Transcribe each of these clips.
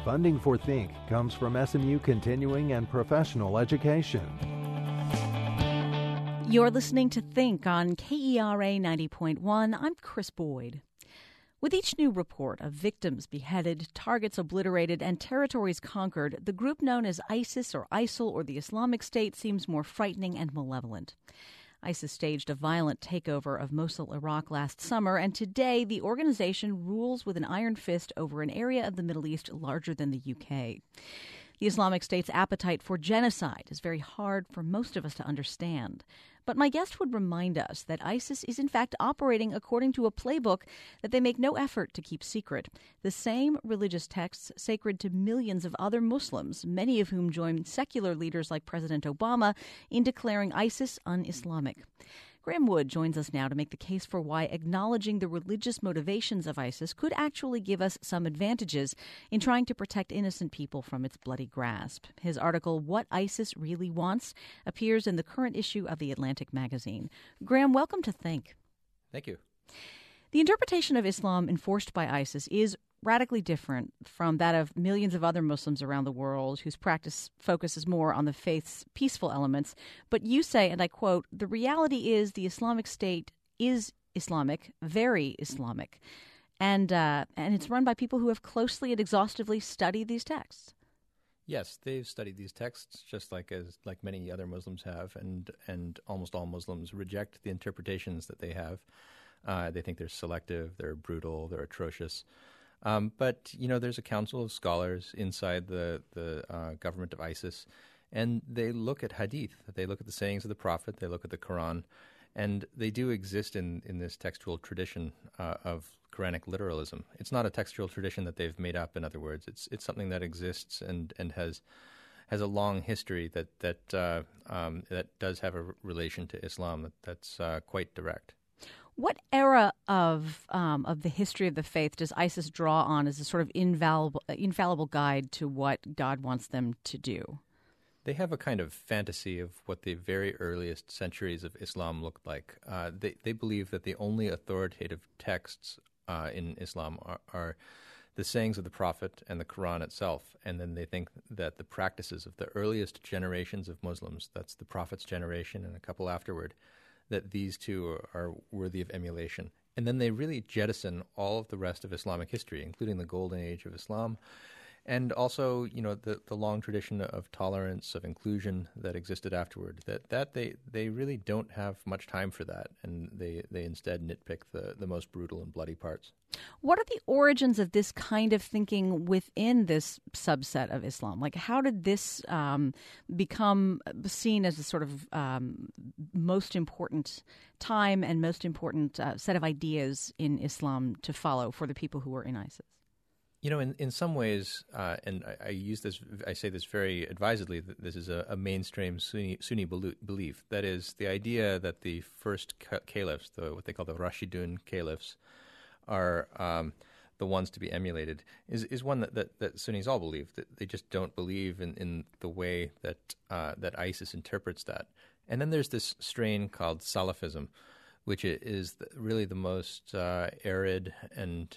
Funding for Think comes from SMU Continuing and Professional Education. You're listening to Think on KERA 90.1. I'm Chris Boyd. With each new report of victims beheaded, targets obliterated, and territories conquered, the group known as ISIS or ISIL or the Islamic State seems more frightening and malevolent. ISIS staged a violent takeover of Mosul, Iraq last summer, and today the organization rules with an iron fist over an area of the Middle East larger than the UK. The Islamic State's appetite for genocide is very hard for most of us to understand. But my guest would remind us that ISIS is in fact operating according to a playbook that they make no effort to keep secret. The same religious texts sacred to millions of other Muslims, many of whom joined secular leaders like President Obama in declaring ISIS un-Islamic. Graham Wood joins us now to make the case for why acknowledging the religious motivations of ISIS could actually give us some advantages in trying to protect innocent people from its bloody grasp. His article, What ISIS Really Wants, appears in the current issue of The Atlantic magazine. Graham, welcome to Think. Thank you. The interpretation of Islam enforced by ISIS is radically different from that of millions of other Muslims around the world whose practice focuses more on the faith's peaceful elements. But you say, and I quote, the reality is the Islamic State is Islamic, very Islamic, and it's run by people who have closely and exhaustively studied these texts. Yes, they've studied these texts just like many other Muslims have, and almost all Muslims reject the interpretations that they have. They think they're selective, they're brutal, they're atrocious. But, there's a council of scholars inside the government of ISIS, and they look at hadith. They look at the sayings of the Prophet. They look at the Quran. And they do exist in this textual tradition of Quranic literalism. It's not a textual tradition that they've made up, in other words. It's something that exists and has a long history that does have a relation to Islam that's quite direct. What era of the history of the faith does ISIS draw on as a sort of infallible guide to what God wants them to do? They have a kind of fantasy of what the very earliest centuries of Islam looked like. They believe that the only authoritative texts in Islam are the sayings of the Prophet and the Quran itself. And then they think that the practices of the earliest generations of Muslims, that's the Prophet's generation and a couple afterward, that these two are worthy of emulation. And then they really jettison all of the rest of Islamic history, including the golden age of Islam, and also, the long tradition of tolerance, of inclusion that existed afterward. That they really don't have much time for that, and they instead nitpick the most brutal and bloody parts. What are the origins of this kind of thinking within this subset of Islam? Like, how did this become seen as a sort of most important time and most important set of ideas in Islam to follow for the people who were in ISIS? In some ways, and I say this very advisedly, that this is a mainstream Sunni belief. That is, the idea that the first caliphs, what they call the Rashidun caliphs, are the ones to be emulated, is one that Sunnis all believe. That they just don't believe in the way that ISIS interprets that. And then there's this strain called Salafism, which is really the most arid and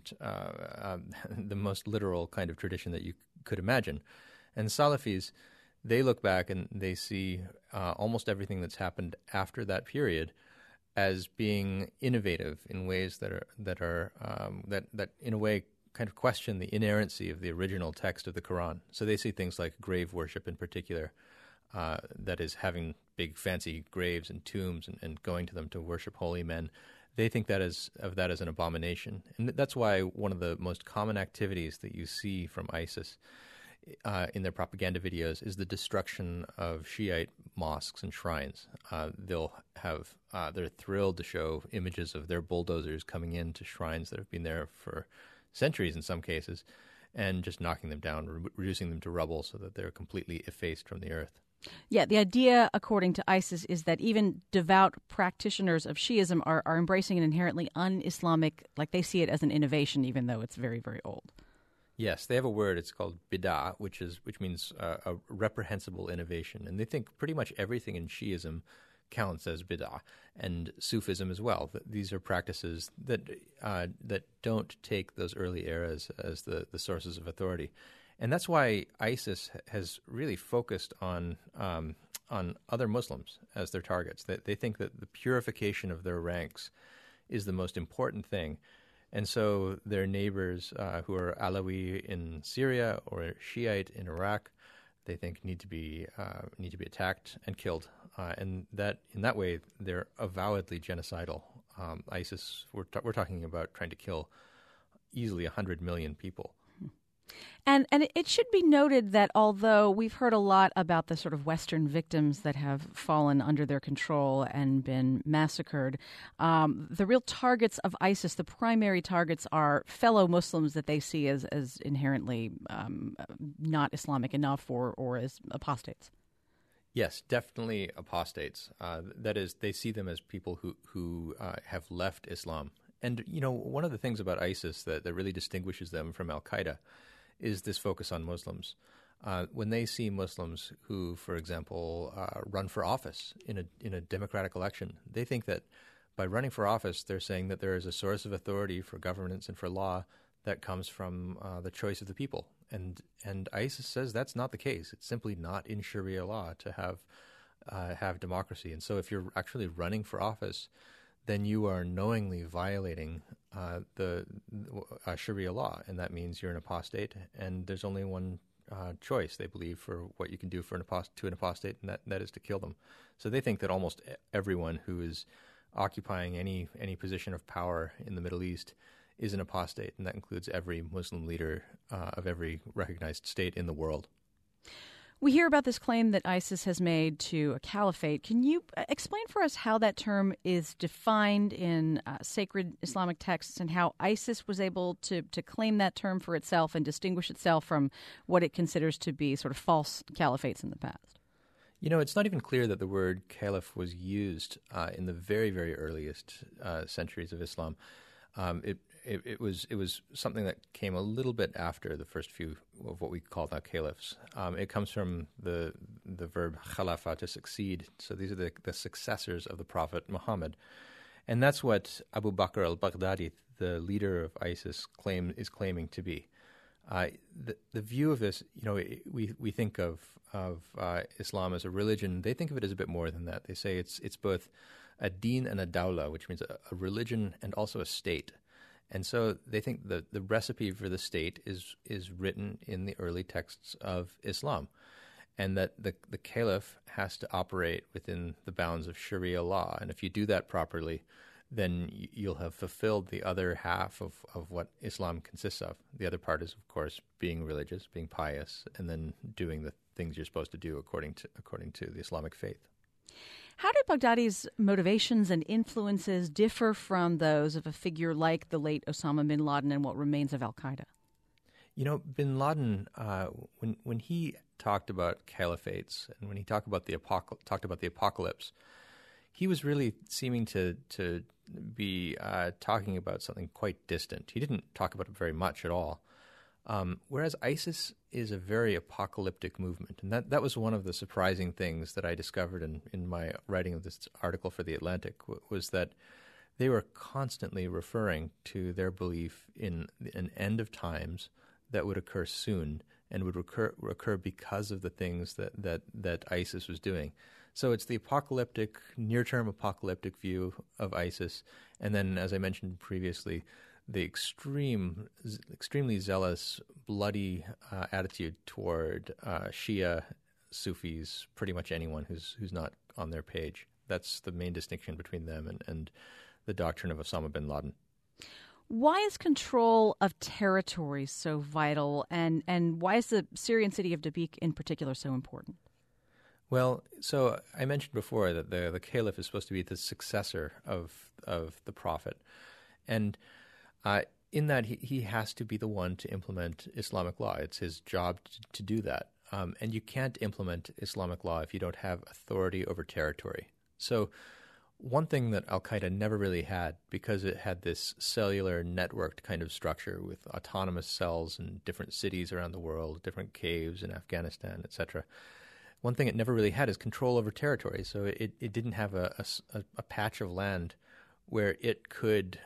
the most literal kind of tradition that you could imagine. And Salafis, they look back and they see almost everything that's happened after that period as being innovative in ways that in a way kind of question the inerrancy of the original text of the Quran. So they see things like grave worship in particular, that is having big fancy graves and tombs and going to them to worship holy men. They think of that as an abomination. And that's why one of the most common activities that you see from ISIS in their propaganda videos is the destruction of Shiite mosques and shrines. They're thrilled to show images of their bulldozers coming into shrines that have been there for centuries in some cases, and just knocking them down, reducing them to rubble so that they're completely effaced from the earth. Yeah, the idea, according to ISIS, is that even devout practitioners of Shiism are embracing an inherently un-Islamic, like they see it as an innovation, even though it's very, very old. Yes, they have a word. It's called bid'ah, which means a reprehensible innovation. And they think pretty much everything in Shiism counts as bid'ah, and Sufism as well. These are practices that don't take those early eras as the sources of authority, and that's why ISIS has really focused on other Muslims as their targets. They think that the purification of their ranks is the most important thing. And so their neighbors who are Alawi in Syria or Shiite in Iraq, they think need to be attacked and killed. And that in that way, they're avowedly genocidal. ISIS, we're talking about trying to kill easily 100 million people. And it should be noted that although we've heard a lot about the sort of Western victims that have fallen under their control and been massacred, the real targets of ISIS, the primary targets, are fellow Muslims that they see as inherently not Islamic enough or as apostates. Yes, definitely apostates. That is, they see them as people who have left Islam. And, one of the things about ISIS that really distinguishes them from al-Qaeda is this focus on Muslims. When they see Muslims who, for example, run for office in a democratic election, they think that by running for office, they're saying that there is a source of authority for governance and for law that comes from the choice of the people. And ISIS says that's not the case. It's simply not in Sharia law to have democracy. And so if you're actually running for office, then you are knowingly violating the Sharia law, and that means you're an apostate. And there's only one choice, they believe, for what you can do to an apostate, and that is to kill them. So they think that almost everyone who is occupying any position of power in the Middle East is an apostate, and that includes every Muslim leader of every recognized state in the world. We hear about this claim that ISIS has made to a caliphate. Can you explain for us how that term is defined in sacred Islamic texts and how ISIS was able to claim that term for itself and distinguish itself from what it considers to be sort of false caliphates in the past? It's not even clear that the word caliph was used in the very, very earliest centuries of Islam. It was something that came a little bit after the first few of what we call now caliphs. It comes from the verb khalafa, to succeed. So these are the successors of the Prophet Muhammad. And that's what Abu Bakr al-Baghdadi, the leader of ISIS, is claiming to be. The view of this, we think of Islam as a religion. They think of it as a bit more than that. They say it's both a deen and a dawla, which means a religion and also a state. And so they think the recipe for the state is written in the early texts of Islam, and that the caliph has to operate within the bounds of Sharia law. And if you do that properly, then you'll have fulfilled the other half of what Islam consists of. The other part is, of course, being religious, being pious, and then doing the things you're supposed to do according to the Islamic faith. How did Baghdadi's motivations and influences differ from those of a figure like the late Osama bin Laden and what remains of al-Qaeda? Bin Laden, when he talked about caliphates and when he talked about the apocalypse, he was really seeming to be talking about something quite distant. He didn't talk about it very much at all. Whereas ISIS is a very apocalyptic movement. And that was one of the surprising things that I discovered in my writing of this article for The Atlantic, was that they were constantly referring to their belief in an end of times that would occur soon and would occur because of the things that ISIS was doing. So it's the apocalyptic, near-term apocalyptic view of ISIS. And then, as I mentioned previously, the extremely zealous, bloody attitude toward Shia, Sufis, pretty much anyone who's not on their page. That's the main distinction between them and the doctrine of Osama bin Laden. Why is control of territories so vital, and why is the Syrian city of Dabiq in particular so important? Well, so I mentioned before that the caliph is supposed to be the successor of the prophet, and in that he has to be the one to implement Islamic law. It's his job to do that, and you can't implement Islamic law if you don't have authority over territory. So one thing that al-Qaeda never really had, because it had this cellular networked kind of structure with autonomous cells in different cities around the world, different caves in Afghanistan, etc., one thing it never really had is control over territory. So it didn't have a patch of land where it could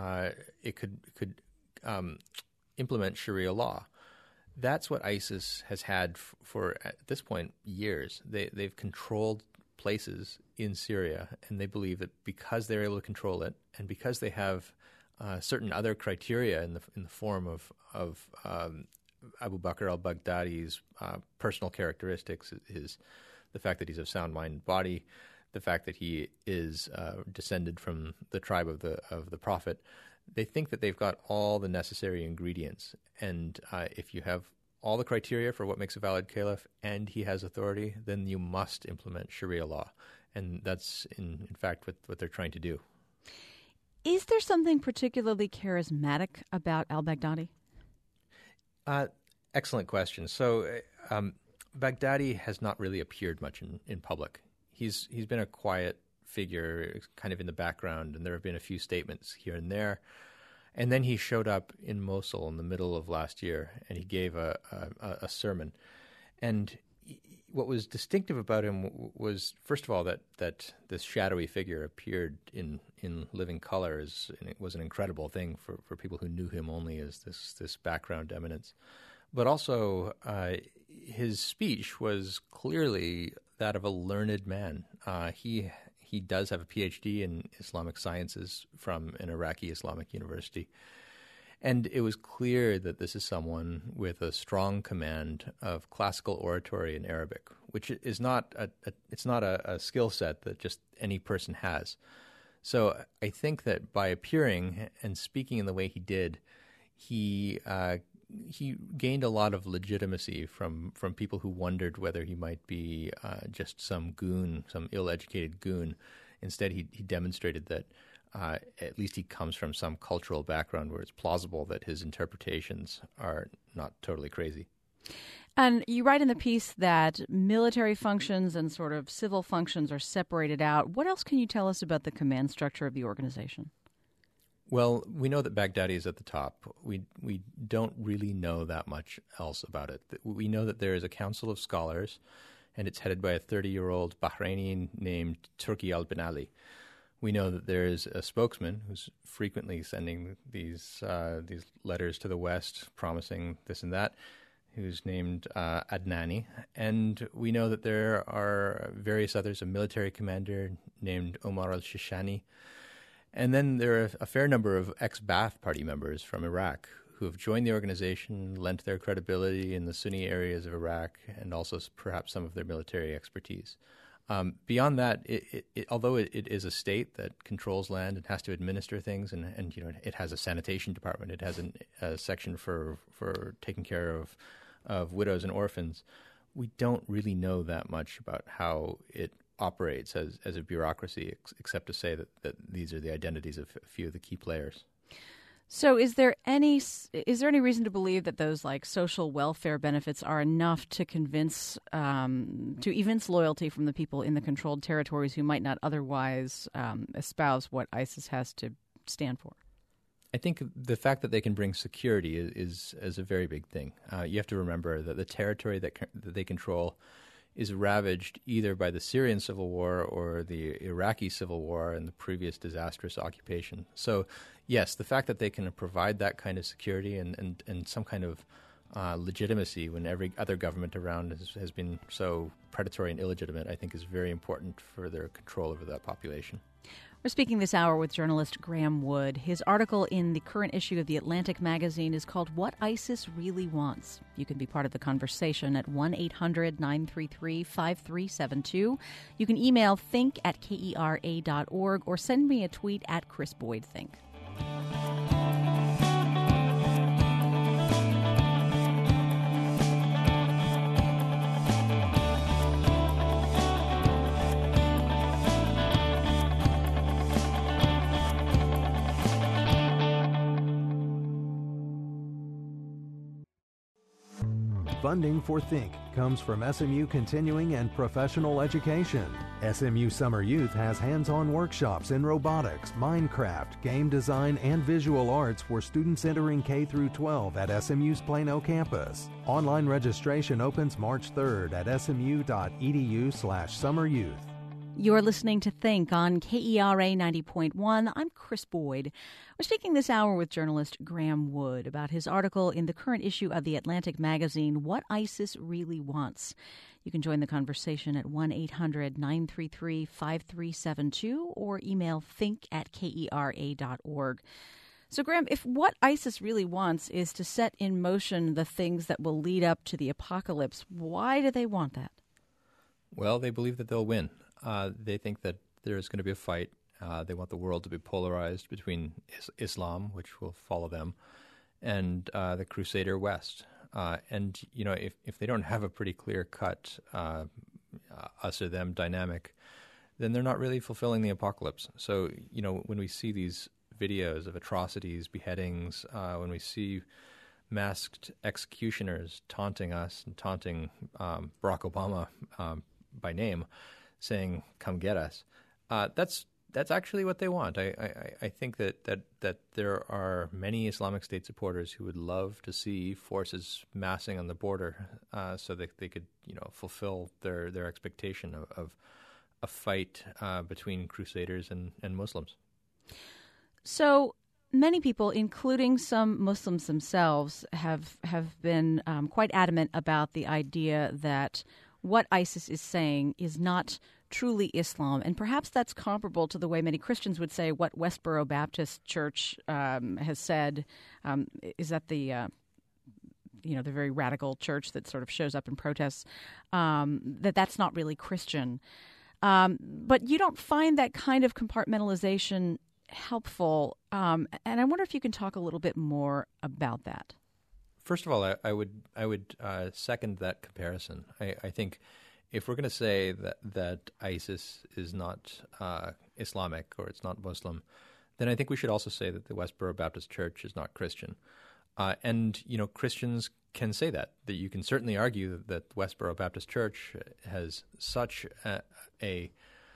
implement Sharia law. That's what ISIS has had for at this point, years. They've controlled places in Syria, and they believe that because they're able to control it, and because they have certain other criteria in the form of Abu Bakr al-Baghdadi's personal characteristics, the fact that he's of sound mind and body, the fact that he is descended from the tribe of the Prophet. They think that they've got all the necessary ingredients, and if you have all the criteria for what makes a valid caliph and he has authority, then you must implement Sharia law, and that's in fact what they're trying to do. Is there something particularly charismatic about al-Baghdadi? Excellent question. So Baghdadi has not really appeared much in public. He's been a quiet figure, kind of in the background, and there have been a few statements here and there. And then he showed up in Mosul in the middle of last year, and he gave a sermon. And what was distinctive about him was, first of all, that this shadowy figure appeared in living colors, and it was an incredible thing for people who knew him only as this background eminence. But also, his speech was clearly that of a learned man. He does have a PhD in Islamic sciences from an Iraqi Islamic university. And it was clear that this is someone with a strong command of classical oratory in Arabic, which is not a skill set that just any person has. So I think that by appearing and speaking in the way he did, he gained a lot of legitimacy from people who wondered whether he might be just some goon, some ill-educated goon. Instead, he demonstrated that at least he comes from some cultural background where it's plausible that his interpretations are not totally crazy. And you write in the piece that military functions and sort of civil functions are separated out. What else can you tell us about the command structure of the organization? Well, we know that Baghdadi is at the top. We don't really know that much else about it. We know that there is a council of scholars, and it's headed by a 30-year-old Bahraini named Turki al-Benali. We know that there is a spokesman who's frequently sending these letters to the West promising this and that, who's named Adnani. And we know that there are various others, a military commander named Omar al-Shishani. And then there are a fair number of ex-Ba'ath Party members from Iraq who have joined the organization, lent their credibility in the Sunni areas of Iraq, and also perhaps some of their military expertise. Beyond that, although it is a state that controls land and has to administer things, and it has a sanitation department, it has a section for taking care of widows and orphans, we don't really know that much about how it operates as a bureaucracy, except to say that these are the identities of a few of the key players. So is there any reason to believe that those like social welfare benefits are enough to convince to evince loyalty from the people in the controlled territories who might not otherwise espouse what ISIS has to stand for? I think the fact that they can bring security is a very big thing. You have to remember that the territory that they control is ravaged either by the Syrian civil war or the Iraqi civil war and the previous disastrous occupation. So, yes, the fact that they can provide that kind of security and some kind of legitimacy when every other government around has been so predatory and illegitimate, I think is very important for their control over that population. We're speaking this hour with journalist Graham Wood. His article in the current issue of The Atlantic magazine is called What ISIS Really Wants. You can be part of the conversation at 1-800-933-5372. You can email think@kera.org or send me a tweet at Chris Boyd Think. Funding for Think comes from SMU Continuing and Professional Education. SMU Summer Youth has hands-on workshops in robotics, Minecraft, game design, and visual arts for students entering K through 12 at SMU's Plano campus. Online registration opens March 3rd at smu.edu/summeryouth. You're listening to Think on KERA 90.1. I'm Chris Boyd. We're speaking this hour with journalist Graham Wood about his article in the current issue of The Atlantic magazine, What ISIS Really Wants. You can join the conversation at 1-800-933-5372 or email think@kera.org. So, Graham, if what ISIS really wants is to set in motion the things that will lead up to the apocalypse, why do they want that? Well, they believe that they'll win. They think that there's going to be a fight. They want the world to be polarized between Islam, which will follow them, and the Crusader West. And, you know, if they don't have a pretty clear-cut us or them dynamic, then they're not really fulfilling the apocalypse. So, you know, when we see these videos of atrocities, beheadings, when we see masked executioners taunting us and taunting Barack Obama by name, saying, "Come get us." That's actually what they want. I think that there are many Islamic State supporters who would love to see forces massing on the border, so that they could, you know, fulfill their expectation of a fight between Crusaders and Muslims. So many people, including some Muslims themselves, have been quite adamant about the idea that what ISIS is saying is not truly Islam, and perhaps that's comparable to the way many Christians would say what Westboro Baptist Church has said. Is that the very radical church that sort of shows up in protests? That's not really Christian, but you don't find that kind of compartmentalization helpful, and I wonder if you can talk a little bit more about that. First of all, I would second that comparison. I think if we're going to say that ISIS is not Islamic or it's not Muslim, then I think we should also say that the Westboro Baptist Church is not Christian. And, you know, Christians can say that you can certainly argue that the Westboro Baptist Church has such a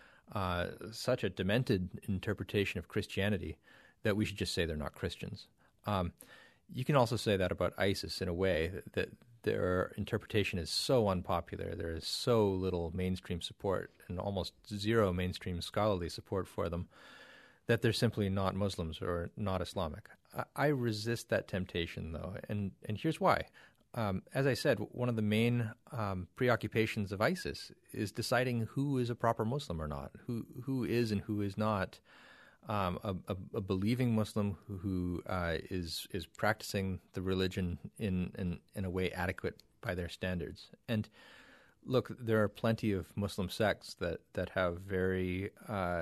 demented interpretation of Christianity that we should just say they're not Christians. You can also say that about ISIS in a way that their interpretation is so unpopular. There is so little mainstream support and almost zero mainstream scholarly support for them that they're simply not Muslims or not Islamic. I resist that temptation, though, and here's why. As I said, one of the main preoccupations of ISIS is deciding who is a proper Muslim or not, who is and who is not a believing Muslim who is practicing the religion in a way adequate by their standards. And look, there are plenty of Muslim sects that have very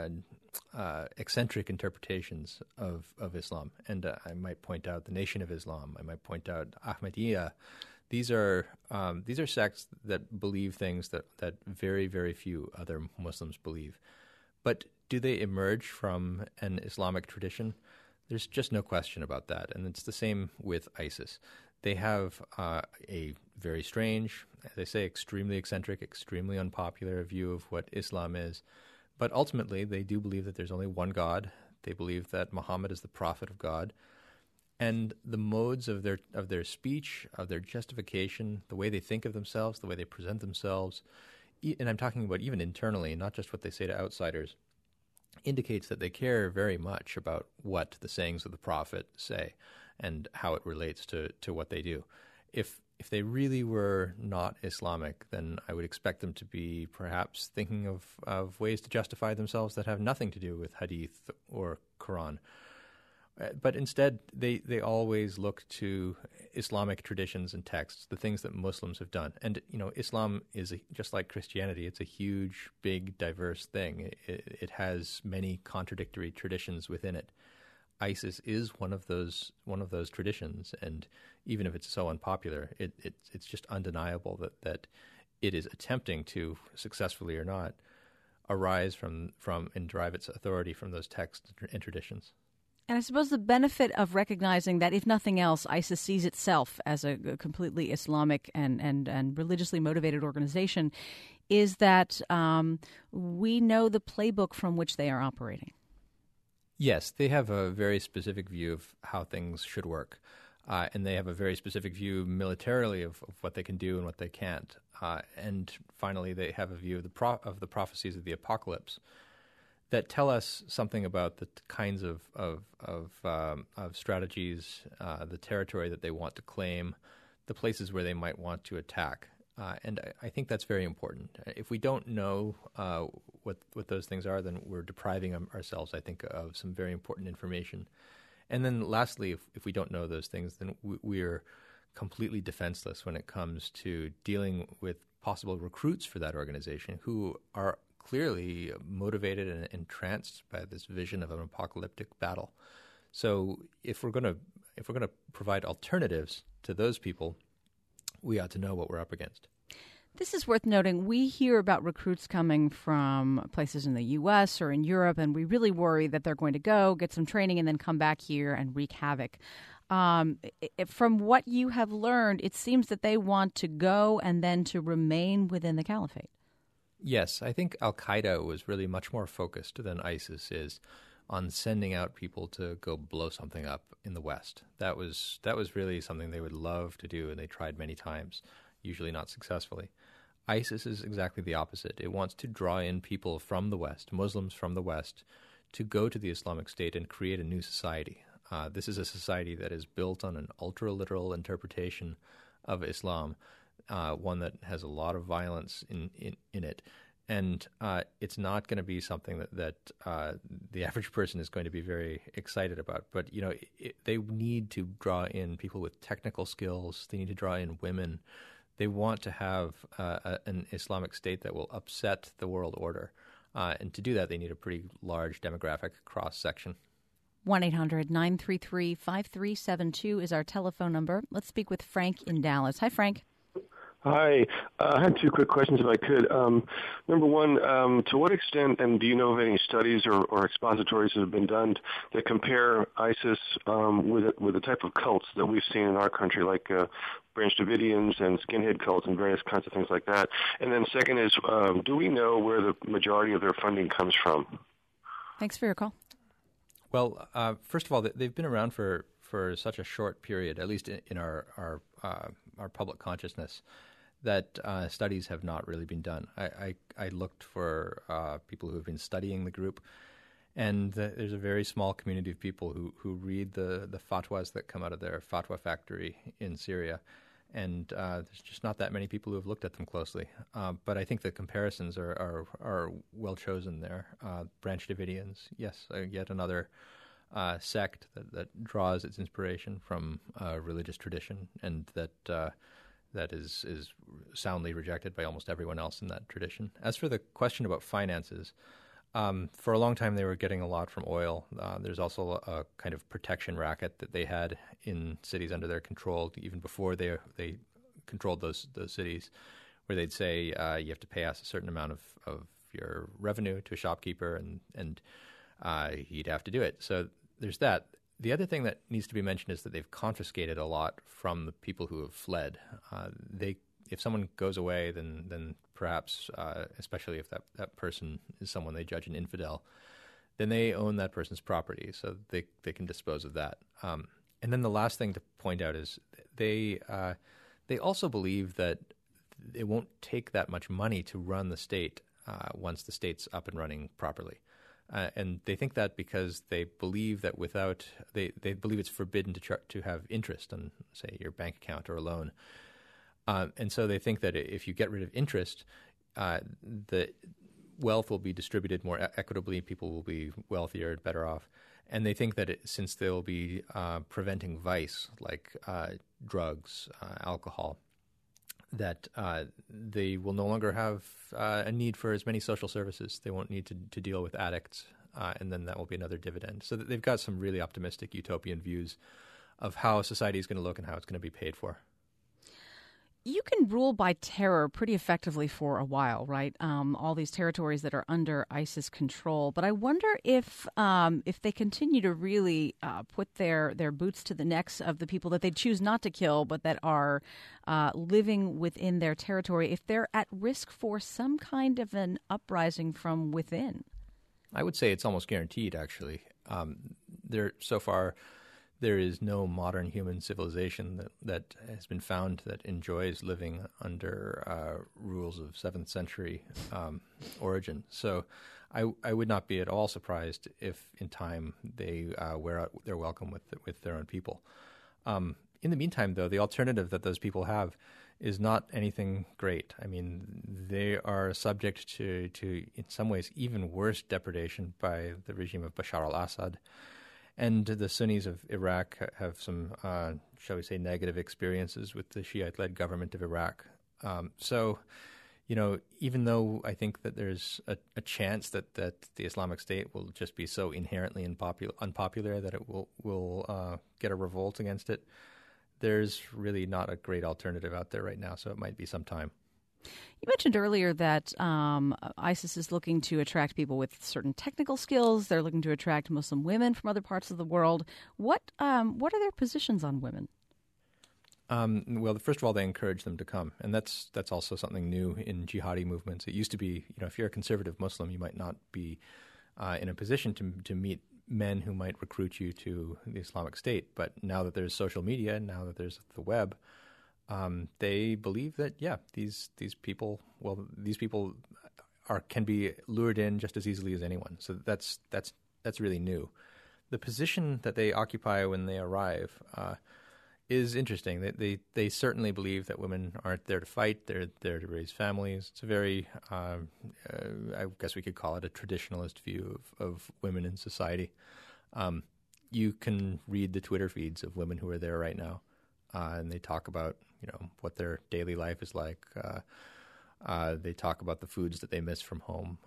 eccentric interpretations of Islam. And I might point out the Nation of Islam. I might point out Ahmadiyya. These are sects that believe things that very, very few other Muslims believe. But do they emerge from an Islamic tradition? There's just no question about that. And it's the same with ISIS. They have a very strange, as I say, extremely eccentric, extremely unpopular view of what Islam is. But ultimately, they do believe that there's only one God. They believe that Muhammad is the prophet of God. And the modes of their speech, of their justification, the way they think of themselves, the way they present themselves, and I'm talking about even internally, not just what they say to outsiders, indicates that they care very much about what the sayings of the prophet say and how it relates to what they do. If they really were not Islamic, then I would expect them to be perhaps thinking of ways to justify themselves that have nothing to do with Hadith or Quran. But instead, they always look to Islamic traditions and texts, the things that Muslims have done. And, you know, Islam is, just like Christianity, it's a huge, big, diverse thing. It has many contradictory traditions within it. ISIS is one of those traditions, and even if it's so unpopular, it's just undeniable that it is attempting to, successfully or not, arise from and derive its authority from those texts and traditions. And I suppose the benefit of recognizing that, if nothing else, ISIS sees itself as a completely Islamic and religiously motivated organization is that we know the playbook from which they are operating. Yes, they have a very specific view of how things should work. And they have a very specific view militarily of what they can do and what they can't. And finally, they have a view of the prophecies of the apocalypse that tell us something about the kinds of strategies, the territory that they want to claim, the places where they might want to attack. And I think that's very important. If we don't know what those things are, then we're depriving ourselves, I think, of some very important information. And then lastly, if we don't know those things, then we're completely defenseless when it comes to dealing with possible recruits for that organization who are clearly motivated and entranced by this vision of an apocalyptic battle. So if we're going to provide alternatives to those people, we ought to know what we're up against. This is worth noting. We hear about recruits coming from places in the U.S. or in Europe, and we really worry that they're going to go, get some training, and then come back here and wreak havoc. From what you have learned, it seems that they want to go and then to remain within the caliphate. Yes, I think al-Qaeda was really much more focused than ISIS is on sending out people to go blow something up in the West. That was really something they would love to do, and they tried many times, usually not successfully. ISIS is exactly the opposite. It wants to draw in people from the West, Muslims from the West, to go to the Islamic State and create a new society. This is a society that is built on an ultra-literal interpretation of Islam, one that has a lot of violence in it. And it's not going to be something that the average person is going to be very excited about. But, you know, they need to draw in people with technical skills. They need to draw in women. They want to have an Islamic State that will upset the world order. And to do that, they need a pretty large demographic cross-section. 1-800-933-5372 is our telephone number. Let's speak with Frank in Dallas. Hi, Frank. Hi. I had two quick questions, if I could. Number one, to what extent, and do you know of any studies or expositories that have been done that compare ISIS with the type of cults that we've seen in our country, like Branch Davidians and skinhead cults and various kinds of things like that? And then second is, do we know where the majority of their funding comes from? Thanks for your call. Well, first of all, they've been around for such a short period, at least in our public consciousness, that studies have not really been done. I looked for people who have been studying the group, and there's a very small community of people who read the fatwas that come out of their fatwa factory in Syria, and there's just not that many people who have looked at them closely. But I think the comparisons are well chosen there. Branch Davidians, yes, yet another sect that draws its inspiration from religious tradition, and that is soundly rejected by almost everyone else in that tradition. As for the question about finances, for a long time they were getting a lot from oil. There's also a kind of protection racket that they had in cities under their control, even before they controlled those cities, where they'd say you have to pay us a certain amount of your revenue to a shopkeeper, and he'd have to do it. So there's that. The other thing that needs to be mentioned is that they've confiscated a lot from the people who have fled. If someone goes away, then perhaps, especially if that person is someone they judge an infidel, then they own that person's property, so they can dispose of that. And then the last thing to point out is they also believe that it won't take that much money to run the state once the state's up and running properly. And they think that because they believe that they believe it's forbidden to have interest on, say, your bank account or a loan. And so they think that if you get rid of interest, the wealth will be distributed more equitably, people will be wealthier and better off. And they think that since they'll be preventing vice, like drugs, alcohol, that they will no longer have a need for as many social services. They won't need to deal with addicts, and then that will be another dividend. So they've got some really optimistic utopian views of how society is going to look and how it's going to be paid for. You can rule by terror pretty effectively for a while, right? All these territories that are under ISIS control. But I wonder if they continue to really put their boots to the necks of the people that they choose not to kill, but that are living within their territory, if they're at risk for some kind of an uprising from within. I would say it's almost guaranteed, actually. So far, there is no modern human civilization that has been found that enjoys living under rules of 7th century origin. So I would not be at all surprised if in time they wear out their welcome with their own people. In the meantime, though, the alternative that those people have is not anything great. I mean, they are subject to in some ways, even worse depredation by the regime of Bashar al-Assad. And the Sunnis of Iraq have some, shall we say, negative experiences with the Shiite-led government of Iraq. So, even though I think that there's a chance that the Islamic State will just be so inherently unpopular that it will get a revolt against it, there's really not a great alternative out there right now, so it might be some time. You mentioned earlier that ISIS is looking to attract people with certain technical skills. They're looking to attract Muslim women from other parts of the world. What are their positions on women? Well, first of all, they encourage them to come, and that's also something new in jihadi movements. It used to be, if you're a conservative Muslim, you might not be in a position to meet men who might recruit you to the Islamic State. But now that there's social media, now that there's the web, they believe that these people can be lured in just as easily as anyone. So that's really new. The position that they occupy when they arrive is interesting. They certainly believe that women aren't there to fight; they're there to raise families. It's a very, I guess we could call it a traditionalist view of women in society. You can read the Twitter feeds of women who are there right now, and they talk about what their daily life is like. They talk about the foods that they miss from home.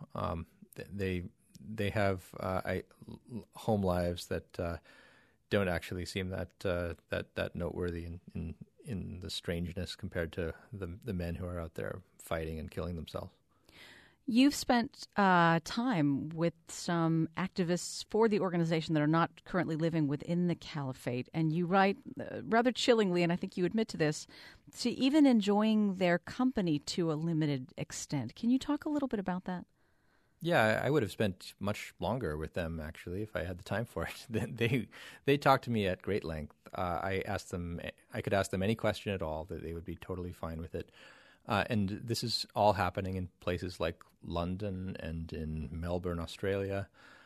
They have home lives that don't actually seem that noteworthy in the strangeness compared to the men who are out there fighting and killing themselves. You've spent time with some activists for the organization that are not currently living within the caliphate, and you write rather chillingly, and I think you admit to this, to even enjoying their company to a limited extent. Can you talk a little bit about that? Yeah, I would have spent much longer with them, actually, if I had the time for it. They talked to me at great length. I could ask them any question at all, that they would be totally fine with it. And this is all happening in places like London and in Melbourne, Australia.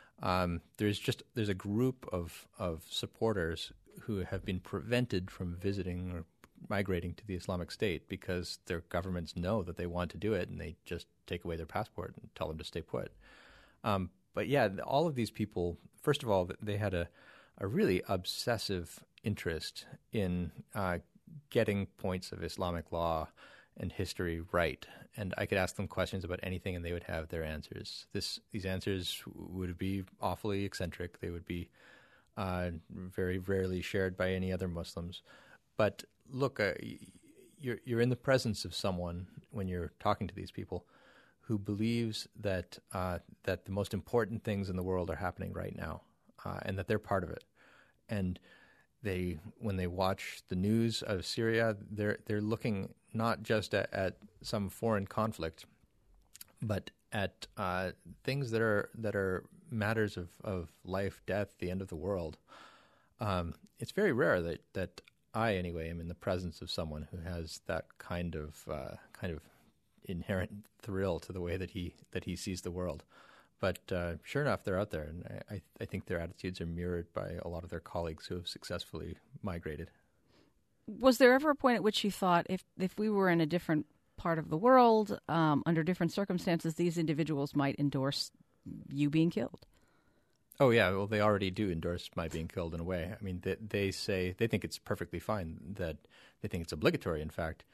There's a group of supporters who have been prevented from visiting or migrating to the Islamic State because their governments know that they want to do it, and they just take away their passport and tell them to stay put. But yeah, all of these people, first of all, they had a really obsessive interest in getting points of Islamic law and history right. And I could ask them questions about anything, and they would have their answers. These answers would be awfully eccentric. They would be very rarely shared by any other Muslims. But look, you're in the presence of someone when you're talking to these people who believes that the most important things in the world are happening right now, and that they're part of it. And when they watch the news of Syria, they're looking not just at some foreign conflict, but at things that are matters of life, death, the end of the world. It's very rare that I, anyway, am in the presence of someone who has that kind of inherent thrill to the way that he sees the world. But sure enough, they're out there, and I think their attitudes are mirrored by a lot of their colleagues who have successfully migrated. Was there ever a point at which you thought, if we were in a different part of the world, under different circumstances, these individuals might endorse you being killed? Oh, yeah. Well, they already do endorse my being killed in a way. I mean, they say they think it's perfectly fine, that they think it's obligatory, in fact,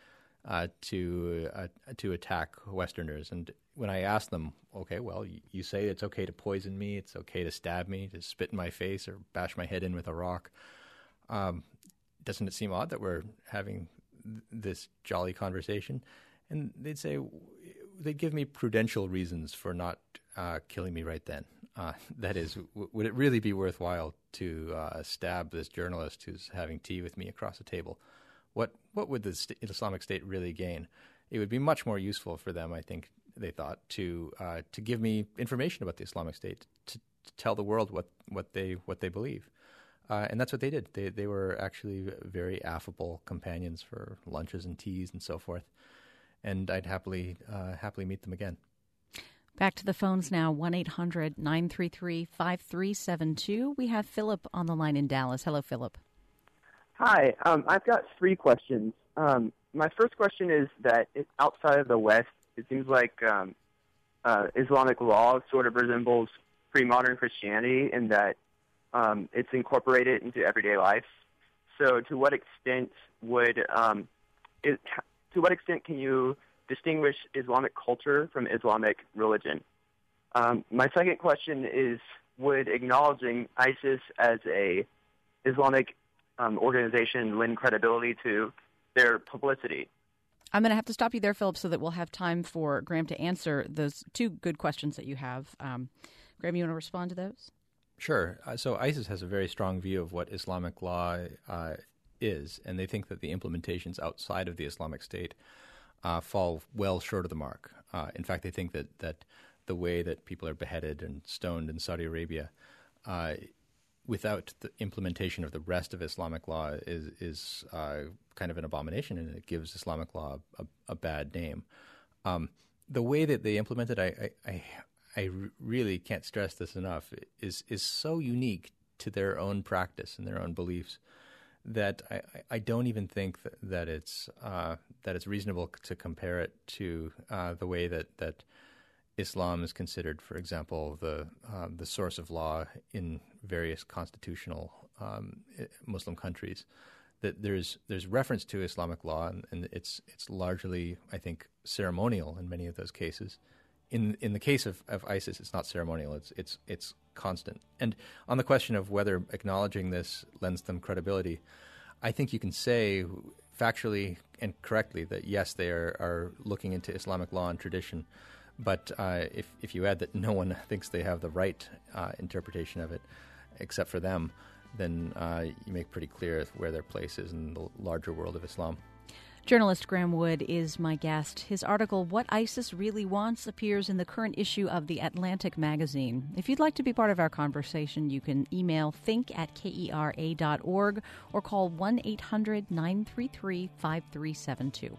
to attack Westerners. And when I ask them, okay, well, you say it's okay to poison me, it's okay to stab me, to spit in my face or bash my head in with a rock. Doesn't it seem odd that we're having this jolly conversation, and they'd give me prudential reasons for not killing me right then. That is, would it really be worthwhile to stab this journalist who's having tea with me across the table? What would the Islamic State really gain? It would be much more useful for them, I think, they thought, to give me information about the Islamic State, to tell the world what they believe. And that's what they did. They were actually very affable companions for lunches and teas and so forth. And I'd happily meet them again. Back to the phones now, 1-800-933-5372. We have Philip on the line in Dallas. Hello, Philip. Hi. I've got three questions. My first question is that outside of the West, it seems like Islamic law sort of resembles pre-modern Christianity in that it's incorporated into everyday life. So to what extent can you distinguish Islamic culture from Islamic religion? My second question is, would acknowledging ISIS as a Islamic organization lend credibility to their publicity? I'm going to have to stop you there, Philip, so that we'll have time for Graham to answer those two good questions that you have. Graham, you want to respond to those? Sure. So ISIS has a very strong view of what Islamic law is, and they think that the implementations outside of the Islamic State fall well short of the mark. In fact, they think that the way that people are beheaded and stoned in Saudi Arabia, without the implementation of the rest of Islamic law, is kind of an abomination, and it gives Islamic law a bad name. The way that they implement it, I really can't stress this enough, is so unique to their own practice and their own beliefs that I don't even think that it's reasonable to compare it to the way that Islam is considered, for example, the source of law in various constitutional Muslim countries. That there's reference to Islamic law, and it's largely, I think, ceremonial in many of those cases. In the case of ISIS, it's not ceremonial; it's constant. And on the question of whether acknowledging this lends them credibility, I think you can say factually and correctly that yes, they are looking into Islamic law and tradition. But if you add that no one thinks they have the right interpretation of it, except for them, then you make pretty clear where their place is in the larger world of Islam. Journalist Graham Wood is my guest. His article, What ISIS Really Wants, appears in the current issue of The Atlantic magazine. If you'd like to be part of our conversation, you can email think@kera.org or call 1-800-933-5372.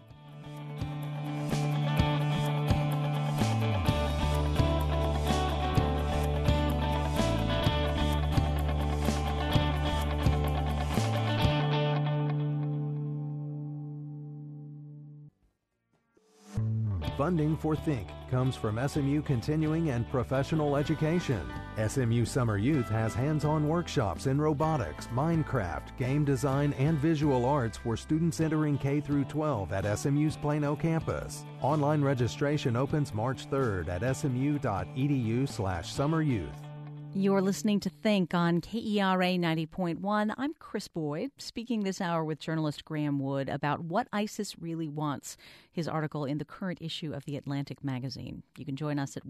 Funding for Think comes from SMU Continuing and Professional Education. SMU Summer Youth has hands-on workshops in robotics, Minecraft, game design, and visual arts for students entering K through 12 at SMU's Plano campus. Online registration opens March 3rd at smu.edu/summeryouth. You're listening to Think on KERA 90.1. I'm Chris Boyd, speaking this hour with journalist Graham Wood about What ISIS Really Wants, his article in the current issue of The Atlantic magazine. You can join us at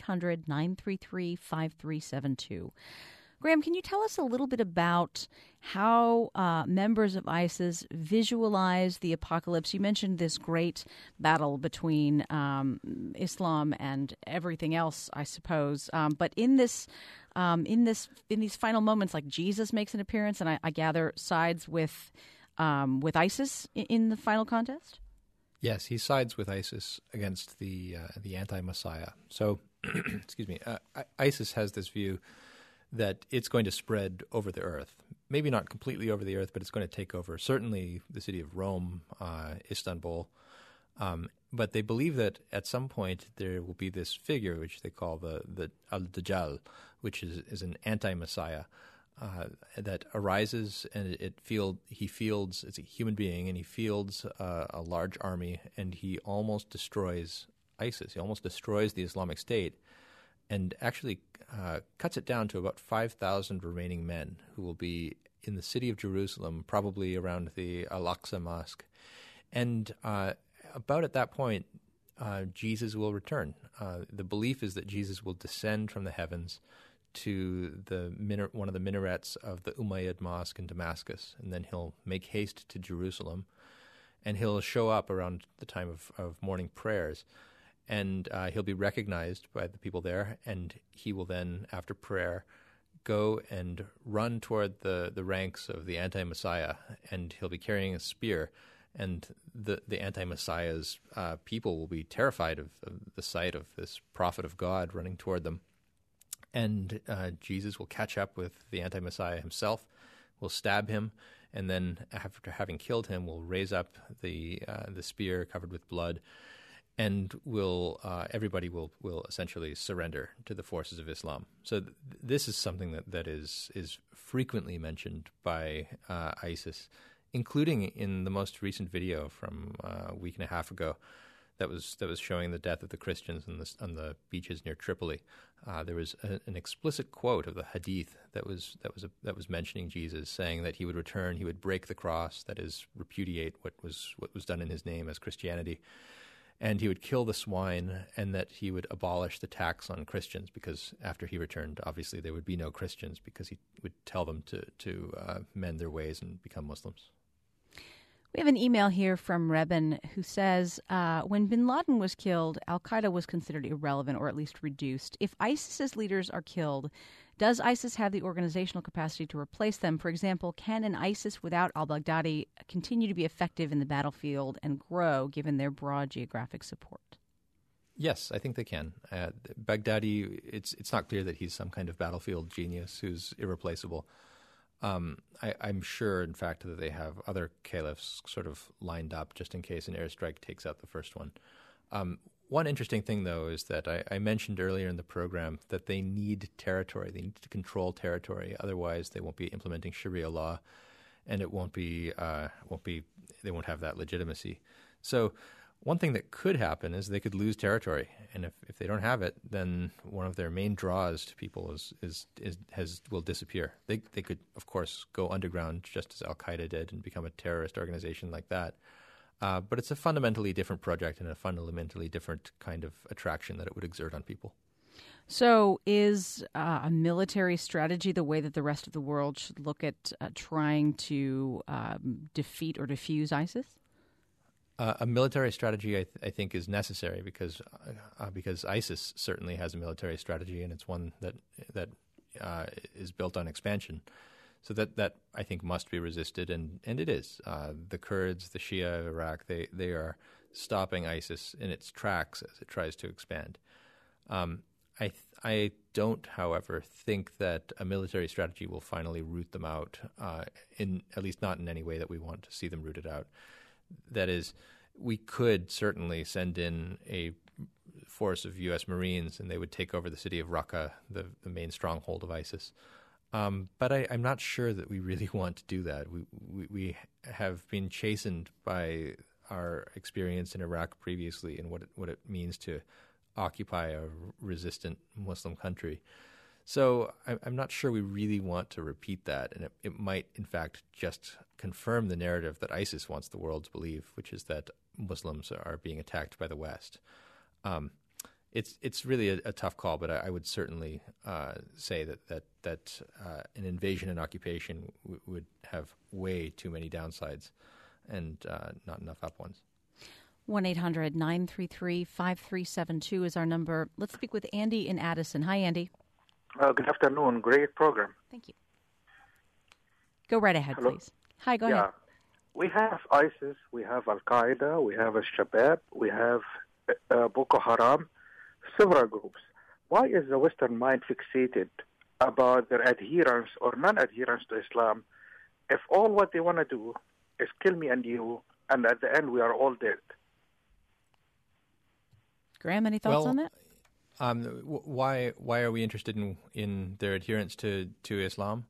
1-800-933-5372. Graham, can you tell us a little bit about how members of ISIS visualize the apocalypse? You mentioned this great battle between Islam and everything else, I suppose. But in these final moments, like Jesus makes an appearance, and I gather sides with ISIS in the final contest. Yes, he sides with ISIS against the anti-Messiah. So, excuse me, ISIS has this view that it's going to spread over the earth. Maybe not completely over the earth, but it's going to take over certainly the city of Rome, Istanbul. But they believe that at some point there will be this figure, which they call the Al-Dajjal, which is an anti-Messiah that arises, and he fields, it's a human being, and he fields a large army, and he almost destroys ISIS. He almost destroys the Islamic State, and actually cuts it down to about 5,000 remaining men who will be in the city of Jerusalem, probably around the Al-Aqsa Mosque. And about at that point, Jesus will return. The belief is that Jesus will descend from the heavens to one of the minarets of the Umayyad Mosque in Damascus, and then he'll make haste to Jerusalem, and he'll show up around the time of morning prayers, and he'll be recognized by the people there, and he will then, after prayer, go and run toward the ranks of the anti-Messiah, and he'll be carrying a spear, and the anti-Messiah's people will be terrified of the sight of this prophet of God running toward them. And Jesus will catch up with the anti-Messiah himself, will stab him, and then after having killed him, will raise up the spear covered with blood, and everybody will essentially surrender to the forces of Islam. So this is something that is frequently mentioned by ISIS, including in the most recent video from a week and a half ago that was showing the death of the Christians on the beaches near Tripoli. There was an explicit quote of the Hadith that was mentioning Jesus, saying that he would return, he would break the cross, that is, repudiate what was done in his name as Christianity, and he would kill the swine, and that he would abolish the tax on Christians, because after he returned, obviously there would be no Christians, because he would tell them to mend their ways and become Muslims. We have an email here from Reben who says, when bin Laden was killed, al-Qaeda was considered irrelevant, or at least reduced. If ISIS's leaders are killed, does ISIS have the organizational capacity to replace them? For example, can an ISIS without al-Baghdadi continue to be effective in the battlefield and grow, given their broad geographic support? Yes, I think they can. Baghdadi, it's not clear that he's some kind of battlefield genius who's irreplaceable. I'm sure, in fact, that they have other caliphs sort of lined up just in case an airstrike takes out the first one. One interesting thing, though, is that I mentioned earlier in the program that they need territory. They need to control territory. Otherwise, they won't be implementing Sharia law, and they won't have that legitimacy. So one thing that could happen is they could lose territory, and if they don't have it, then one of their main draws to people will disappear. They could, of course, go underground just as Al-Qaeda did and become a terrorist organization like that. But it's a fundamentally different project and a fundamentally different kind of attraction that it would exert on people. So is a military strategy the way that the rest of the world should look at trying to defeat or defuse ISIS? A military strategy, I think, is necessary because ISIS certainly has a military strategy, and it's one that is built on expansion. So that I think must be resisted, and it is. The Kurds, the Shia of Iraq, they are stopping ISIS in its tracks as it tries to expand. I don't, however, think that a military strategy will finally root them out, at least not in any way that we want to see them rooted out. That is, we could certainly send in a force of U.S. Marines, and they would take over the city of Raqqa, the main stronghold of ISIS. But I'm not sure that we really want to do that. We have been chastened by our experience in Iraq previously and what it means to occupy a resistant Muslim country. So I'm not sure we really want to repeat that, and it might, in fact, just confirm the narrative that ISIS wants the world to believe, which is that Muslims are being attacked by the West. It's really a tough call, but I would certainly say that an invasion and occupation would have way too many downsides and not enough up ones. 1-800-933-5372 is our number. Let's speak with Andy in Addison. Hi, Andy. Good afternoon. Great program. Thank you. Go right ahead, Hello? please. Hi, go ahead. We have ISIS, we have Al-Qaeda, we have Al-Shabaab, we have Boko Haram, several groups. Why is the Western mind fixated about their adherence or non-adherence to Islam if all what they want to do is kill me and you, and at the end we are all dead? Graham, any thoughts on that? Why are we interested in their adherence to Islam?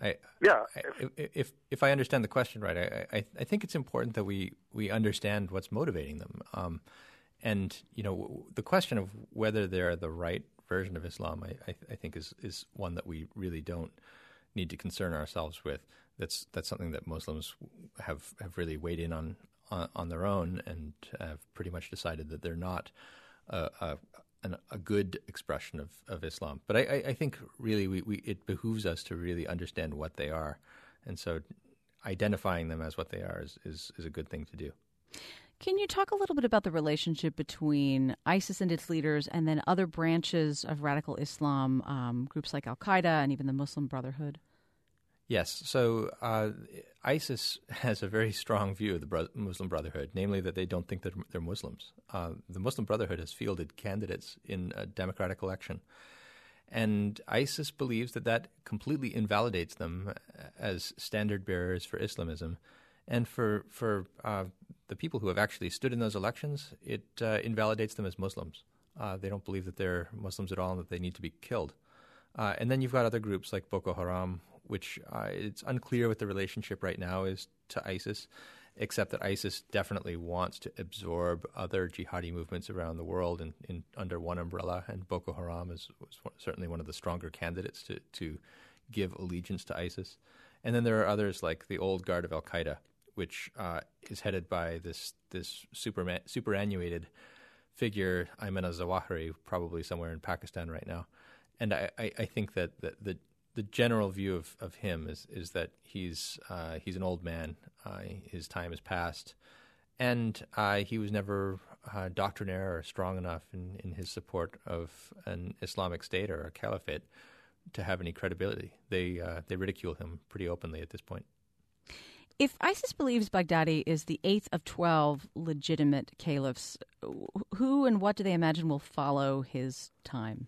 If I understand the question right, I think it's important that we understand what's motivating them. And the question of whether they're the right version of Islam, I think is one that we really don't need to concern ourselves with. That's something that Muslims have really weighed in on on their own and have pretty much decided that they're not a good expression of Islam. But I think really it behooves us to really understand what they are. And so identifying them as what they are is a good thing to do. Can you talk a little bit about the relationship between ISIS and its leaders and then other branches of radical Islam, groups like Al-Qaeda and even the Muslim Brotherhood? Yes. So ISIS has a very strong view of the Muslim Brotherhood, namely that they don't think that they're Muslims. The Muslim Brotherhood has fielded candidates in a democratic election. And ISIS believes that completely invalidates them as standard bearers for Islamism. And for the people who have actually stood in those elections, it invalidates them as Muslims. They don't believe that they're Muslims at all and that they need to be killed. And then you've got other groups like Boko Haram, which it's unclear what the relationship right now is to ISIS, except that ISIS definitely wants to absorb other jihadi movements around the world in under one umbrella, and Boko Haram was certainly one of the stronger candidates to give allegiance to ISIS. And then there are others like the old guard of Al-Qaeda, which is headed by this superannuated figure, Ayman al-Zawahiri, probably somewhere in Pakistan right now. And I think that the general view of him is that he's an old man. His time has passed, and he was never doctrinaire or strong enough in his support of an Islamic State or a caliphate to have any credibility. They ridicule him pretty openly at this point. If ISIS believes Baghdadi is the 8th of 12 legitimate caliphs, who and what do they imagine will follow his time?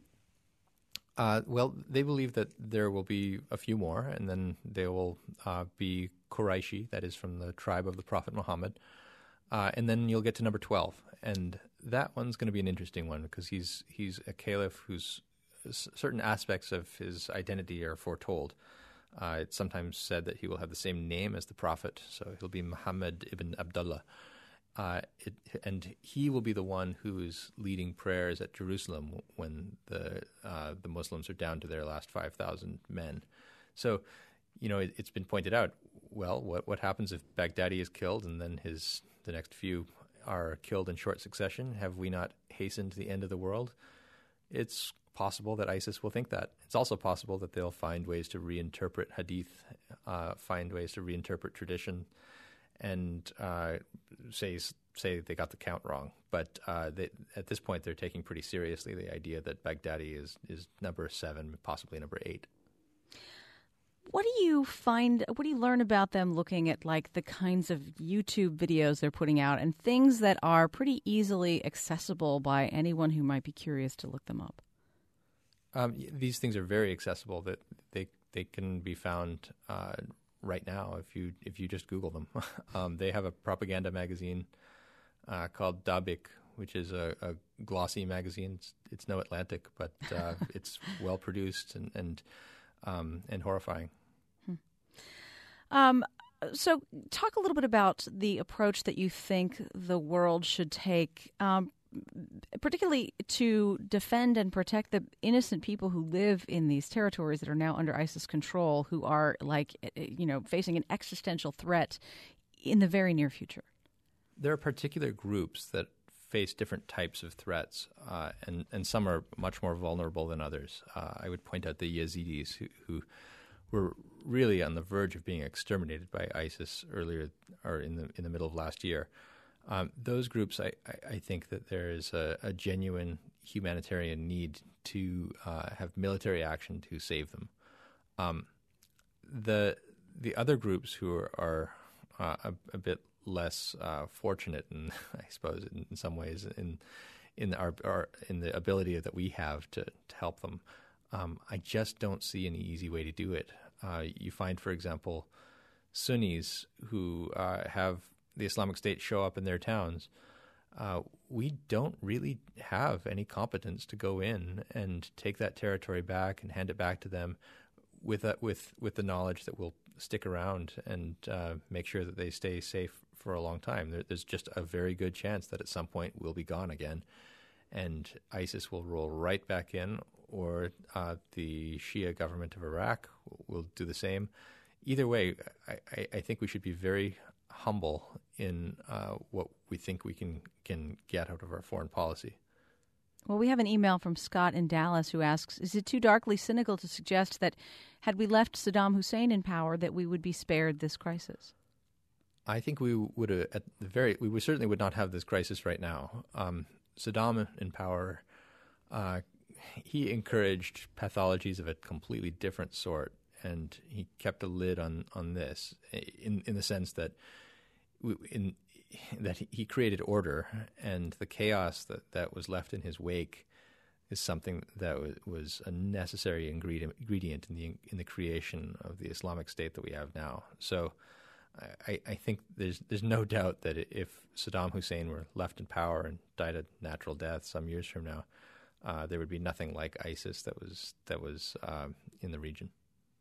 Well, they believe that there will be a few more, and then they will be Qurayshi, that is from the tribe of the Prophet Muhammad, and then you'll get to number 12, and that one's going to be an interesting one because he's a caliph whose certain aspects of his identity are foretold. It's sometimes said that he will have the same name as the Prophet, so he'll be Muhammad ibn Abdullah. And he will be the one who is leading prayers at Jerusalem when the Muslims are down to their last 5,000 men. So, it's been pointed out. Well, what happens if Baghdadi is killed and then the next few are killed in short succession? Have we not hastened the end of the world? It's possible that ISIS will think that. It's also possible that they'll find ways to reinterpret hadith, find ways to reinterpret tradition, and say they got the count wrong. But at this point, they're taking pretty seriously the idea that Baghdadi is number 7, possibly number 8. What do you learn about them looking at like the kinds of YouTube videos they're putting out and things that are pretty easily accessible by anyone who might be curious to look them up? These things are very accessible. That they can be found right now if you just Google them. They have a propaganda magazine called Dabik, which is a glossy magazine. It's no Atlantic, but it's well produced and horrifying. So talk a little bit about the approach that you think the world should take, particularly to defend and protect the innocent people who live in these territories that are now under ISIS control, who are facing an existential threat in the very near future. There are particular groups that face different types of threats, and some are much more vulnerable than others. I would point out the Yazidis who were really on the verge of being exterminated by ISIS earlier or in the middle of last year. Those groups, I think that there is a genuine humanitarian need to have military action to save them. The other groups who are a bit less fortunate, and I suppose in some ways in the ability that we have to help them. I just don't see any easy way to do it. You find, for example, Sunnis who have the Islamic State show up in their towns. We don't really have any competence to go in and take that territory back and hand it back to them with the knowledge that we'll stick around and make sure that they stay safe for a long time. There's just a very good chance that at some point we'll be gone again, and ISIS will roll right back in, or the Shia government of Iraq will do the same. Either way, I think we should be very humble in what we think we can get out of our foreign policy. Well, we have an email from Scott in Dallas who asks, is it too darkly cynical to suggest that had we left Saddam Hussein in power that we would be spared this crisis? I think we would certainly would not have this crisis right now. Saddam in power, he encouraged pathologies of a completely different sort, and he kept a lid on this in the sense that he created order, and the chaos that was left in his wake is something that was a necessary ingredient in the creation of the Islamic State that we have now. So I think there's no doubt that if Saddam Hussein were left in power and died a natural death some years from now, there would be nothing like ISIS that was in the region.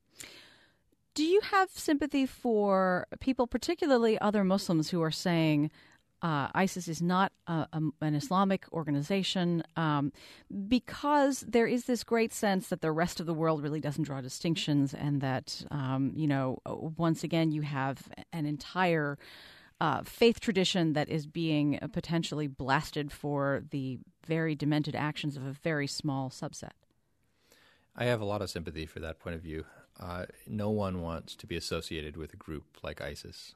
Do you have sympathy for people, particularly other Muslims, who are saying ISIS is not an Islamic organization because there is this great sense that the rest of the world really doesn't draw distinctions, and that, once again, you have an entire faith tradition that is being potentially blasted for the very demented actions of a very small subset? I have a lot of sympathy for that point of view. No one wants to be associated with a group like ISIS.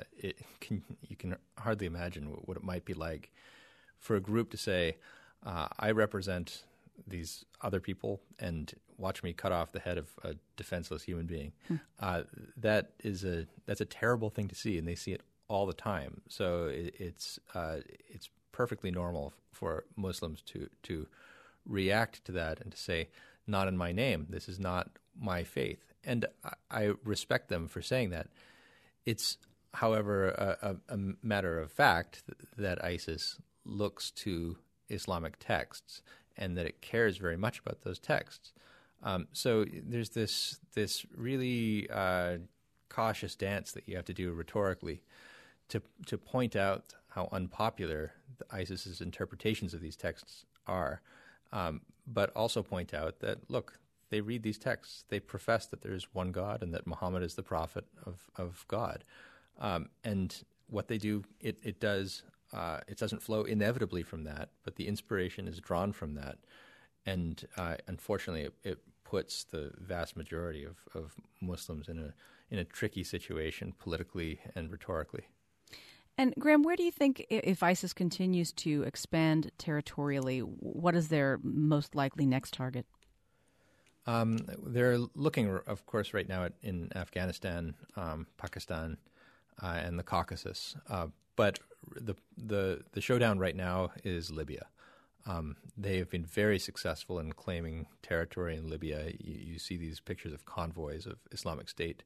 You can hardly imagine what it might be like for a group to say, I represent these other people and watch me cut off the head of a defenseless human being. That's a terrible thing to see, and they see it all the time. So it's perfectly normal for Muslims to react to that and to say, not in my name, this is not my faith. And I respect them for saying that. It's, however, a matter of fact that ISIS looks to Islamic texts and that it cares very much about those texts. So there's this really cautious dance that you have to do rhetorically to point out how unpopular ISIS's interpretations of these texts are, but also point out that, look, they read these texts. They profess that there is one God and that Muhammad is the prophet of God. And what they do, it doesn't flow inevitably from that, but the inspiration is drawn from that. And unfortunately, it puts the vast majority of Muslims in a tricky situation politically and rhetorically. And Graham, where do you think, if ISIS continues to expand territorially, what is their most likely next target? They're looking, of course, right now in Afghanistan, Pakistan, and the Caucasus. But the showdown right now is Libya. They have been very successful in claiming territory in Libya. You see these pictures of convoys of Islamic State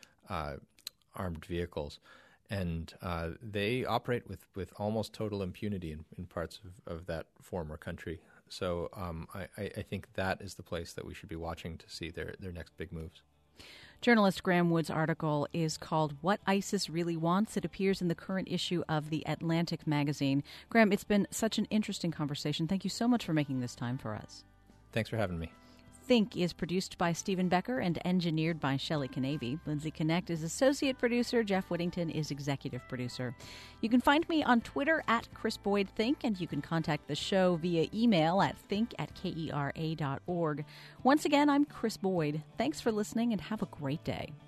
armed vehicles. And they operate with almost total impunity in parts of that former country. So I think that is the place that we should be watching to see their next big moves. Journalist Graham Wood's article is called What ISIS Really Wants. It appears in the current issue of The Atlantic magazine. Graham, it's been such an interesting conversation. Thank you so much for making this time for us. Thanks for having me. Think is produced by Stephen Becker and engineered by Shelley Canavy. Lindsay Connect is associate producer. Jeff Whittington is executive producer. You can find me on Twitter at Chris Boyd Think, and you can contact the show via email at think@kera.org. Once again, I'm Chris Boyd. Thanks for listening and have a great day.